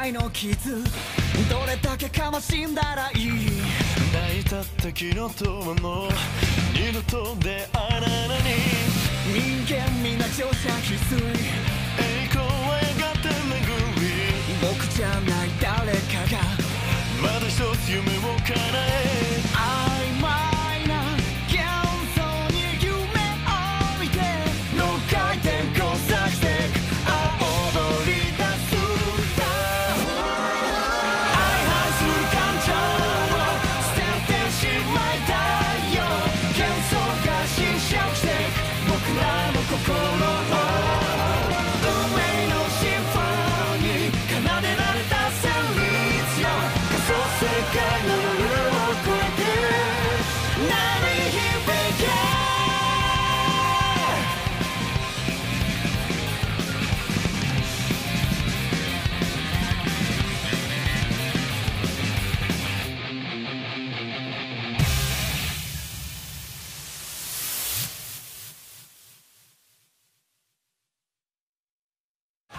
愛の傷どれだけかましんだらいい泣いたって昨日とはもう二度と出会えないのに人間みんな乗車翡翠